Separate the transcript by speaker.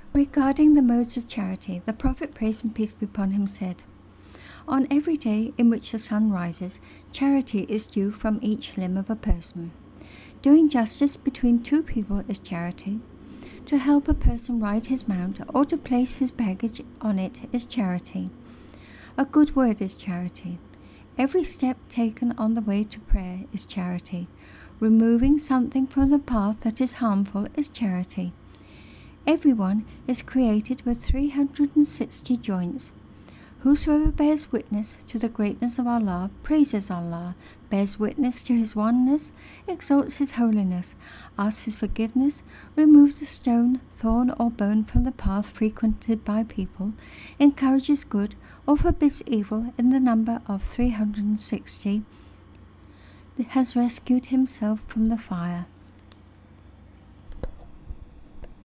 Speaker 1: Regarding the modes of charity, the Prophet, praise and peace be upon him, said, "On every day in which the sun rises, charity is due from each limb of a person. Doing justice between two people is charity. To help a person ride his mount or to place his baggage on it is charity. A good word is charity. Every step taken on the way to prayer is charity. Removing something from the path that is harmful is charity. Everyone is created with 360 joints. Whosoever bears witness to the greatness of Allah, praises Allah, bears witness to His oneness, exalts His holiness, asks His forgiveness, removes a stone, thorn or bone from the path frequented by people, encourages good or forbids evil in the number of 360, has rescued himself from the fire."